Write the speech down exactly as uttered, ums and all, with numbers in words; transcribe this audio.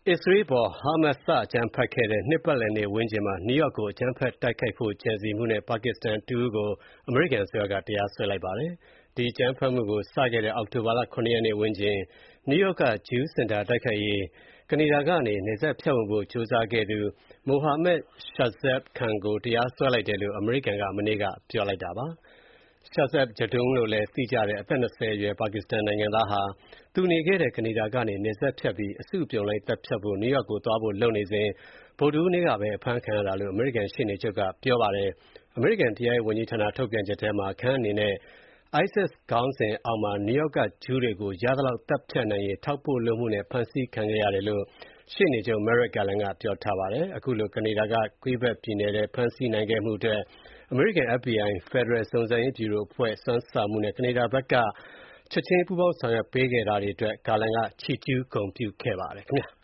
အစ္စရေးပေါ် ဟာမတ်စ် စအကြမ်းဖက်ခဲ့တဲ့ နှစ်ပတ်လည်နေ့ဝန်းကျင်မှာ နယူးယောက်ကို အကြမ်းဖက်တိုက်ခိုက်ဖို့ ကြံစည်မှုနဲ့ ပါကစ္စတန်တဦးကို အမေရိကန်အစိုးရက တရားစွဲလိုက်ပါတယ်။ ဒီအကြမ်းဖက်မှုကို စခဲ့တဲ့ အောက်တိုဘာလ ၇ ရက်နေ့ဝန်းကျင် နယူးယောက်က Jew Center တိုက်ခိုက်ရေး ကနေဒါကနေ နယ်စပ်ဖြတ်ဝင်ဖို့ ကြိုးစားခဲ့သူ Mohammad Shahzad Khan ကို တရားစွဲလိုက်တယ်လို့ အမေရိကန်က မနေ့က ပြောလိုက်တာပါ။ Shahzad Jadoo လို့လည်း သိကြတဲ့ အသက် ၂၀ အရွယ် ပါကစ္စတန်နိုင်ငံသားဟာ သူနေခဲ့တဲ့ ကနေဒါကနေ နယ်စပ်ဖြတ်ပြီး အစုအပြုံလိုက်သတ်ဖြတ်ဖို့ နယူးယောက်ကိုသွားဖို့လုပ်နေစဉ် ဗုဒ္ဓဟူးနေ့ကပဲ အဖမ်းခံရတာလို့ အမေရိကန်ရှေ့နေချုပ်က ပြောပါတယ်။ အမေရိကန်တရားရေးဝန်ကြီးဌာန ထုတ်ပြန်ချက်ထဲမှာ Khan အနေနဲ့ ISIS ခေါင်းစဉ်အောက်မှာ နယူးယောက်က ဂျူးတွေကို ရသလောက်သတ်ဖြတ်နိုင်ရေး ထောက်ပို့လုပ်မှုနဲ့ ဖမ်းဆီးခံခဲ့ရတယ်လို့ ရှေ့နေချုပ် Merrick Garland က ပြောထားပါတယ်။ အခုလို ကနေဒါက Quebec ပြည်နယ်ထဲ ဖမ်းဆီးနိုင်ခဲ့မှုအတွက် အမေရိကန် အက်ဖ်ဘီအိုင် ဖက်ဒရယ်စုံစမ်းရေးဗျူရိုအဖွဲ့ စွမ်းဆောင်မှုနဲ့ ကနေဒါဘက်က ချက်ချင်းပူးပေါင်းဆောင်ရွက်ပေးခဲ့တာတွေအတွက် Garland က ချီးကျူးဂုဏ်ပြုခဲ့ပါတယ်ခင်ဗျာ။